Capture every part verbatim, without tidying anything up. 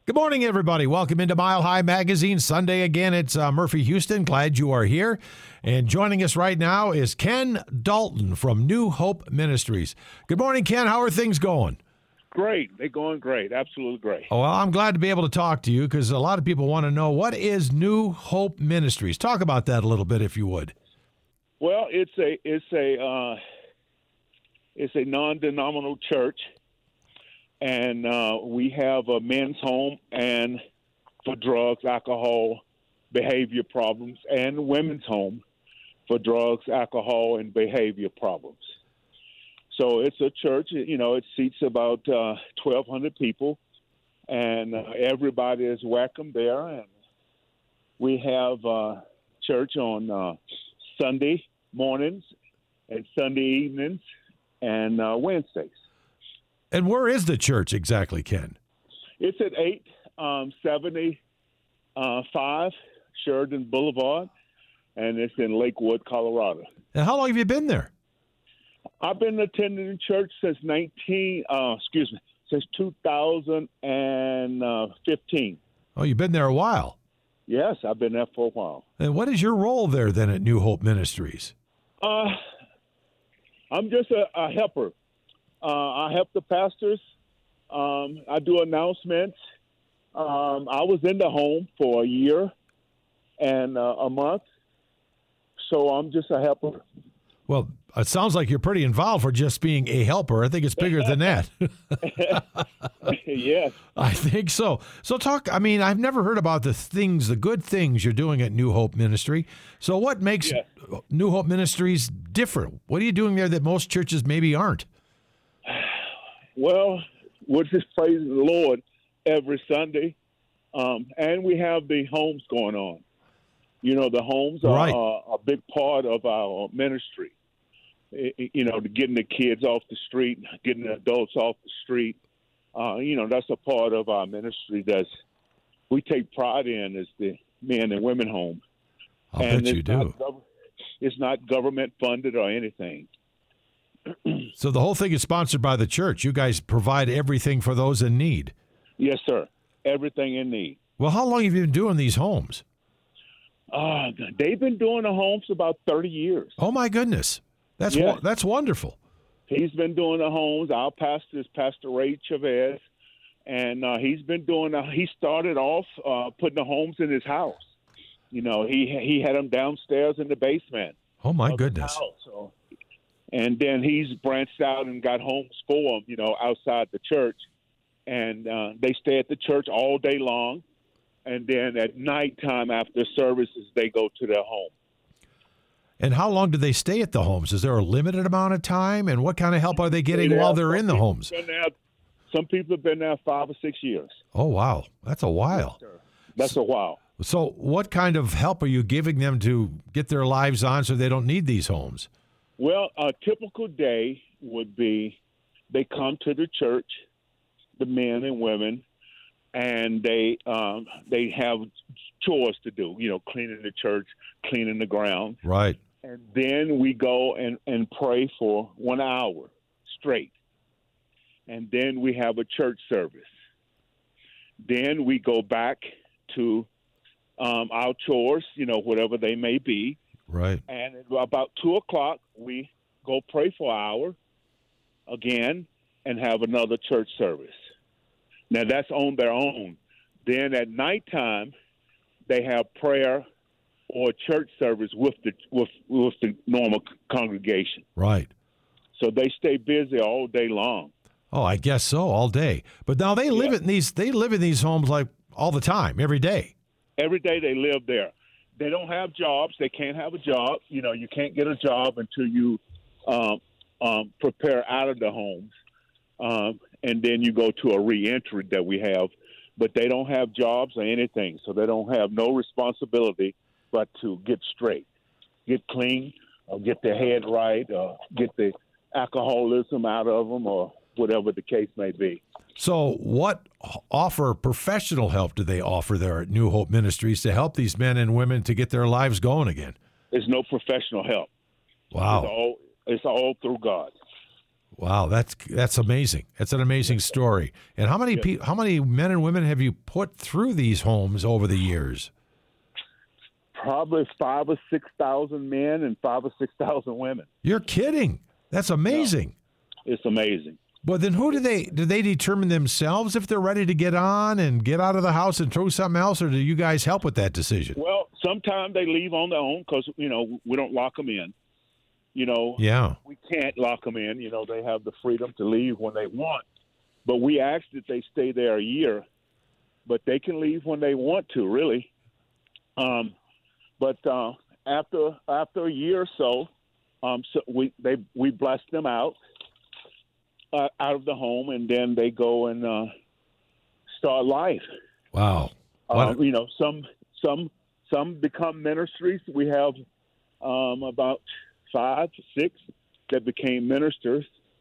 Good morning, everybody. Welcome into Mile High Magazine. Sunday again. It's uh, Murphy Houston. Glad you are here. And joining us right now is Ken Dalton from New Hope Ministries. Good morning, Ken. How are things going? Great. They're going great. Absolutely great. Oh, well, I'm glad to be able to talk to you because a lot of people want to know, what is New Hope Ministries? Talk about that a little bit, if you would. Well, it's a it's a uh, it's a non-denominational church. And uh, we have a men's home and for drugs, alcohol, behavior problems, and women's home for drugs, alcohol, and behavior problems. So it's a church, you know, it seats about uh, twelve hundred people, and uh, everybody is welcome there. And we have uh, church on uh, Sunday mornings and Sunday evenings and uh, Wednesdays. And where is the church exactly, Ken? It's at eight seventy-five Sheridan Boulevard, and it's in Lakewood, Colorado. And how long have you been there? I've been attending church since nineteen. Uh, excuse me, since two thousand fifteen. Oh, you've been there a while. Yes, I've been there for a while. And what is your role there then at New Hope Ministries? Uh, I'm just a, a helper. Uh, I help the pastors. Um, I do announcements. Um, I was in the home for a year and uh, a month, so I'm just a helper. Well, it sounds like you're pretty involved for just being a helper. I think it's bigger than that. Yes. I think so. So talk, I mean, I've never heard about the things, the good things you're doing at New Hope Ministry. So what makes Yes. New Hope Ministries different? What are you doing there that most churches maybe aren't? Well, we're just praising the Lord every Sunday, um, and we have the homes going on. You know, the homes are Right. uh, a big part of our ministry. I- You know, getting the kids off the street, getting the adults off the street. Uh, you know, that's a part of our ministry that we take pride in, is the men and women home. I'll and bet you it's not do. gov- it's not government funded or anything. So the whole thing is sponsored by the church. You guys provide everything for those in need. Yes, sir. Everything in need. Well, how long have you been doing these homes? Uh, they've been doing the homes about thirty years. Oh, my goodness. That's Yes. wo- that's wonderful. He's been doing the homes. Our pastor is Pastor Ray Chavez, and uh, he's been doing. The, he started off uh, putting the homes in his house. You know, he he had them downstairs in the basement. Oh, my of his goodness. house. So, and then he's branched out and got homes for them. You know, outside the church, and uh, they stay at the church all day long, and then at nighttime after services, they go to their home. And how long do they stay at the homes? Is there a limited amount of time? And what kind of help are they getting Yeah, while they're some in the people homes? have been there- some people have been there five or six years. Oh, wow. That's a while. That's a while. So what kind of help are you giving them to get their lives on so they don't need these homes? Well, a typical day would be they come to the church, the men and women, and they um, they have chores to do, you know, cleaning the church, cleaning the ground. Right. And then we go and, and pray for one hour straight. And then we have a church service. Then we go back to um, our chores, you know, whatever they may be. Right. And at about two o'clock, we go pray for an hour again and have another church service. Now, that's on their own. Then at nighttime, they have prayer or church service with the with, with the normal congregation. Right. So they stay busy all day long. Oh, I guess so, all day. But now they live Yeah. in these they live in these homes like all the time, every day. Every day they live there. They don't have jobs. They can't have a job. You know, you can't get a job until you um, um, prepare out of the homes. Um, and then you go to a reentry that we have. But they don't have jobs or anything, so they don't have no responsibility but to get straight, get clean, or get their head right, or get the alcoholism out of them, or whatever the case may be. So what offer professional help do they offer there at New Hope Ministries to help these men and women to get their lives going again? There's no professional help. It's Wow. all, it's all through God. Wow, that's that's amazing. That's an amazing story. And how many Yeah. pe- how many men and women have you put through these homes over the years? Probably five or six thousand men and five or six thousand women. You're kidding. That's amazing. It's amazing. But then who do they do they determine themselves if they're ready to get on and get out of the house and throw something else, or do you guys help with that decision? Well, sometimes they leave on their own because, you know, we don't lock them in. You know, Yeah. we can't lock them in. You know, they have the freedom to leave when they want. But we ask that they stay there a year. But they can leave when they want to, really. Um, but uh, after after a year or so, um, so we they we bless them out uh, out of the home, and then they go and uh, start life. Wow. What Uh, a- you know, some some some become ministries. We have um, about five, six that became ministers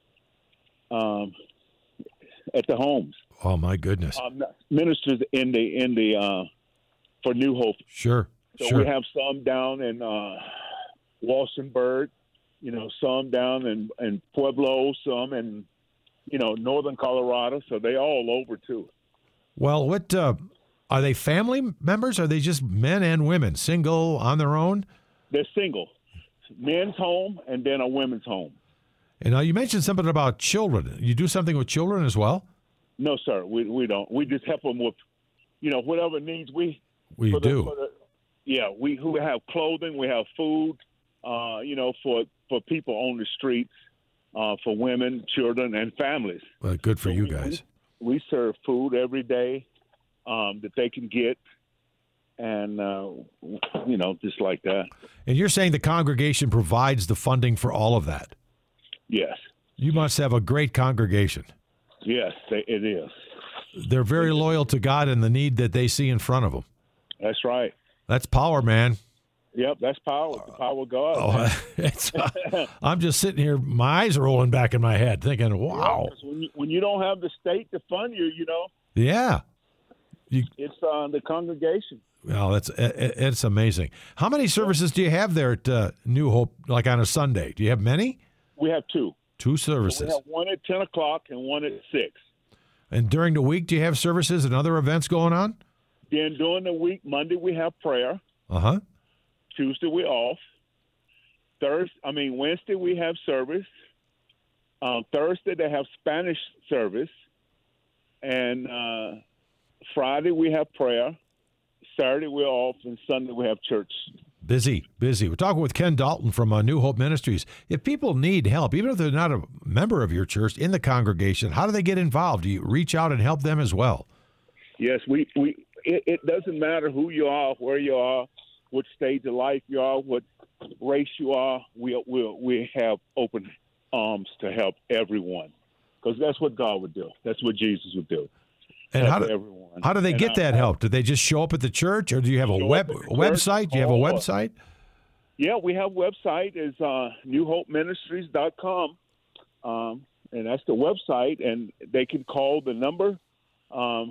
um, at the homes. oh my goodness. Um, ministers in the in the uh, for New Hope. Sure. So sure. we have some down in uh, Walsenburg, you know, some down in, in Pueblo, some in you know northern Colorado. So they all over too. Well, what uh, are they family members? Are they just men and women, single, on their own? They're single, men's home and then a women's home. And now you mentioned something about children. You do something with children as well? No, sir, we we don't. We just help them with, you know, whatever needs we. We for the- do. for the- yeah, we we have clothing, we have food, uh, you know, for for people on the streets, uh, for women, children, and families. Well, good for So you we- guys. We serve food every day um, that they can get, and uh, you know, just like that. And you're saying the congregation provides the funding for all of that. Yes, You must have a great congregation. yes, they, it is. They're very loyal to God and the need that they see in front of them. That's right. That's power, man. Yep, that's power. The power of God. Oh, it's, I'm just sitting here, my eyes are rolling back in my head, thinking, wow. 'Cause When you, when you don't have the state to fund you, you know, Yeah. it's uh, the congregation. Well, that's it- it's amazing. How many services do you have there at uh, New Hope, like on a Sunday? Do you have many? We have two. Two We services. have one at ten o'clock and one at six. And during the week, do you have services and other events going on? Then during the week, Monday we have prayer. Uh-huh. Tuesday we're off. Thursday, I mean Wednesday we have service. Um, Thursday they have Spanish service, and uh, Friday we have prayer. Saturday we're off, and Sunday we have church. Busy, busy. We're talking with Ken Dalton from uh, New Hope Ministries. If people need help, even if they're not a member of your church in the congregation, how do they get involved? Do you reach out and help them as well? Yes, we we. It, it doesn't matter who you are, where you are, what stage of life you are, what race you are. We we we have open arms to help everyone, because that's what God would do. That's what Jesus would do. And how Help do, everyone. how do they And get I- that help? Do they just show up at the church, or do you have a Show web up at the a church, website? Do you have a call us. website? Yeah, we have a website. It's uh, new hope ministries dot com, um, and that's the website. And they can call the number. Um,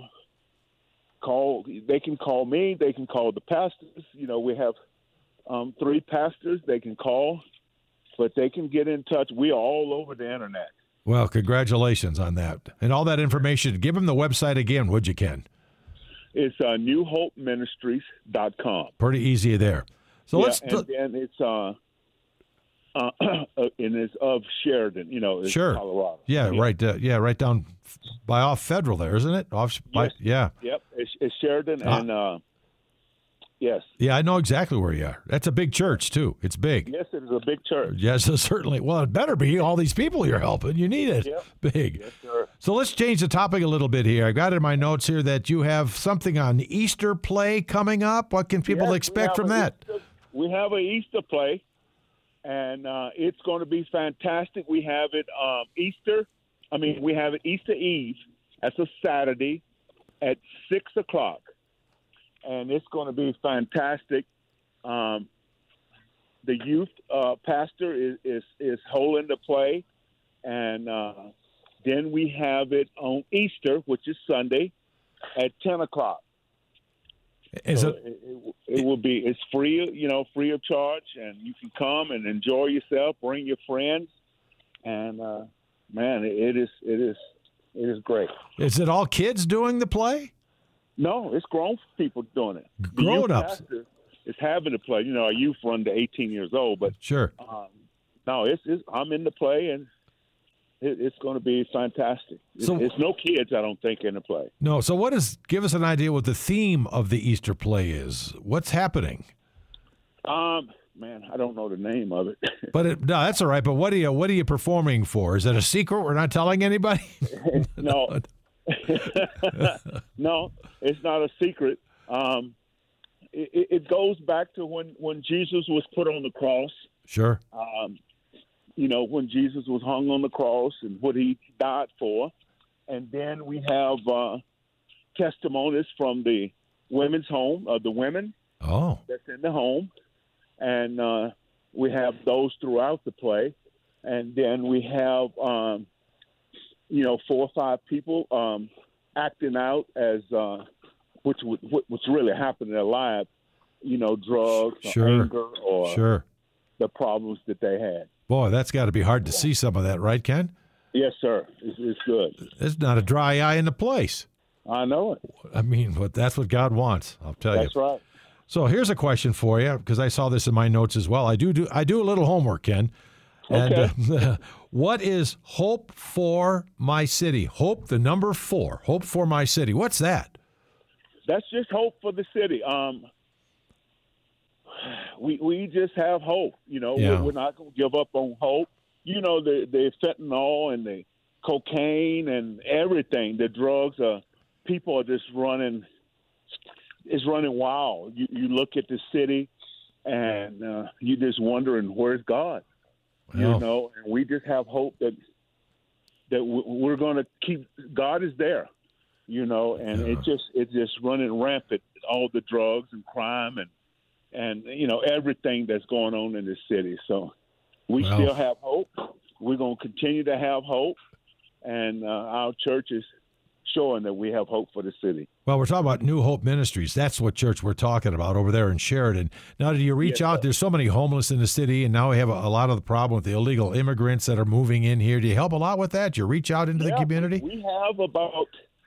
call. They can call me. They can call the pastors. You know, we have um, three pastors. They can call, but they can get in touch. We are all over the internet. Well, congratulations on that. And all that information, give them the website again, would you, Ken? It's uh, new hope ministries dot com. Pretty easy there. So yeah, let's and then it's uh, uh, and it's of Sheridan. You know, it's Sure. Colorado. yeah, right uh, yeah, right down by off Federal there, isn't it? Off by, Yes. yeah. Yep, it's, it's Sheridan, Ah. and uh, yes, Yeah, I know exactly where you are. That's a big church too. It's big. yes, it is a big church. Yes, certainly. Well, it better be. All these people you're helping. You need it. Yep. Big. Yes, sir. So let's change the topic a little bit here. I got in my notes here that you have something on Easter play coming up. What can people Yes, we expect have from a that? Easter- we have an Easter play, and uh, it's going to be fantastic. We have it um, Easter. I mean, we have it Easter Eve. That's a Saturday at six o'clock, and it's going to be fantastic. Um, the youth uh, pastor is, is is holding the play, and uh, then we have it on Easter, which is Sunday, at ten o'clock. Is So it? it, it, it will be it's free, you know, free of charge, and you can come and enjoy yourself. Bring your friends, and uh, man, it is it is it is great. Is it all kids doing the play? No, it's grown people doing it. Grown-ups is having to play. You know, our youth run to eighteen years old, but sure. Um, no, it's, it's I'm in the play, and it, it's going to be fantastic. It's, So, it's no kids, I don't think, in the play. No. So what is? Give us an idea what the theme of the Easter play is. What's happening? Um, man, I don't know the name of it. But it, no, that's all right. But what are you? What are you performing for? Is it a secret? We're not telling anybody. no, no, it's not a secret. Um, it, it goes back to when, when Jesus was put on the cross. Sure. Um, you know, when Jesus was hung on the cross and what he died for. And then we have uh, testimonies from the women's home, of uh, the women Oh. that's in the home. And uh, we have those throughout the play. And then we have, um, you know, four or five people um, acting out as uh, which what's really happening in their lives, you know, drugs Sure. or anger or Sure. the problems that they had. Boy, that's got to be hard to see some of that, right, Ken? Yes, sir. It's, it's good. There's not a dry eye in the place. I know it. I mean, but that's what God wants. I'll tell That's you. right. So here's a question for you, because I saw this in my notes as well. I do do I do a little homework, Ken. And Okay. uh, what is Hope for My City? Hope, the number four. Hope for My City. What's that? That's just hope for the city. Um, we we just have hope. You know, Yeah. we're, we're not going to give up on hope. You know, the the fentanyl and the cocaine and everything, the drugs. Uh, people are just running. It's running wild. You you look at the city, and uh, you just wondering where's God. Well. You know, and we just have hope that that w- we're going to keep. God is there. You know, and Yeah. it just it's just running rampant. All the drugs and crime and and you know everything that's going on in the city. So we Well. still have hope. We're going to continue to have hope, and uh, our church is showing that we have hope for the city. Well, we're talking about New Hope Ministries. That's what church we're talking about over there in Sheridan. Now, do you reach Yes, out? sir. There's so many homeless in the city, and now we have a, a lot of the problem with the illegal immigrants that are moving in here. Do you help a lot with that? Do you reach out into the Yeah, community? We have about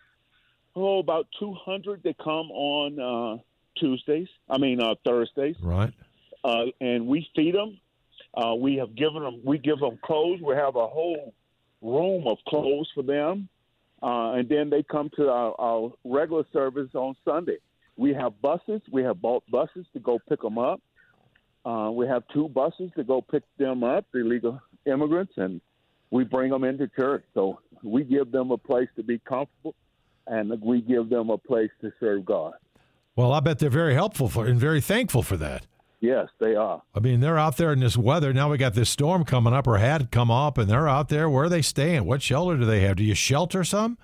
oh about two hundred that come on uh, Tuesdays. I mean uh, Thursdays, Right. uh, and we feed them. Uh, we have given them. We give them clothes. We have a whole room of clothes for them, uh, and then they come to our, our regular service on Sunday. We have buses. We have bought buses to go pick them up. Uh, we have two buses to go pick them up, the illegal immigrants, and we bring them into church. So we give them a place to be comfortable, and we give them a place to serve God. Well, I bet they're very helpful for and very thankful for that. Yes, they are. I mean, they're out there in this weather. Now we got this storm coming up or had come up, and they're out there. Where are they staying? What shelter do they have? Do you shelter some?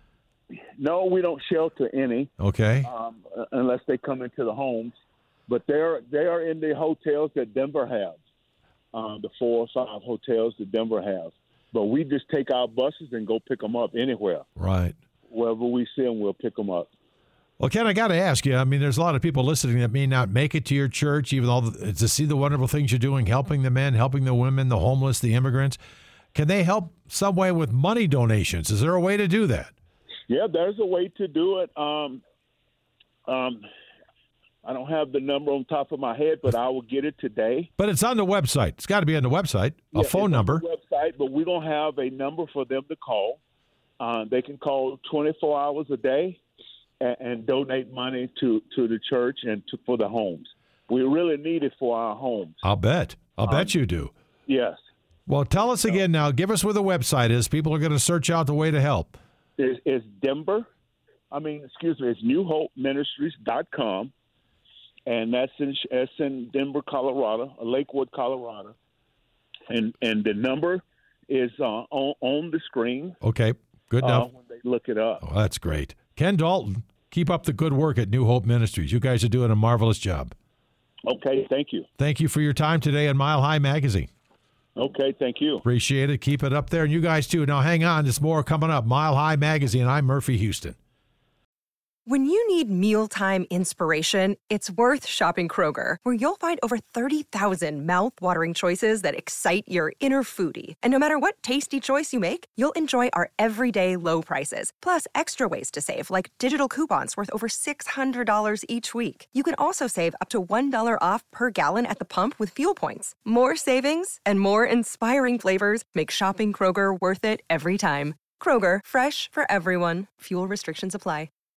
No, we don't shelter any. Okay. um, unless they come into the homes. But they're they are in the hotels that Denver has, um, the four or five hotels that Denver has. But we just take our buses and go pick them up anywhere. Right. Wherever we see them, we'll pick them up. Well, Ken, I got to ask you. I mean, there's a lot of people listening that may not make it to your church, even though the, to see the wonderful things you're doing, helping the men, helping the women, the homeless, the immigrants. Can they help some way with money donations? Is there a way to do that? Yeah, there's a way to do it. Um, um, I don't have the number on top of my head, but I will get it today. But it's on the website. It's got to be on the website. A Yeah, phone it's number. on the website, but we don't have a number for them to call. Uh, they can call twenty-four hours a day and, and donate money to, to the church and to, for the homes. We really need it for our homes. I'll bet. I'll Um, bet you do. Yes. Well, tell us again now. Give us where the website is. People are going to search out the way to help. It's, it's Denver. I mean, excuse me, it's new hope ministries dot com. And that's in, that's in Denver, Colorado, Lakewood, Colorado. And and the number is uh, on, on the screen Okay. Good uh, enough. when they look it up. Oh, that's great. Ken Dalton, keep up the good work at New Hope Ministries. You guys are doing a marvelous job. Okay, thank you. Thank you for your time today on Mile High Magazine. Okay, thank you. Appreciate it. Keep it up there. And you guys, too. Now, hang on. There's more coming up. Mile High Magazine. I'm Murphy Houston. When you need mealtime inspiration, it's worth shopping Kroger, where you'll find over thirty thousand mouth-watering choices that excite your inner foodie. And no matter what tasty choice you make, you'll enjoy our everyday low prices, plus extra ways to save, like digital coupons worth over six hundred dollars each week. You can also save up to one dollar off per gallon at the pump with fuel points. More savings and more inspiring flavors make shopping Kroger worth it every time. Kroger, fresh for everyone. Fuel restrictions apply.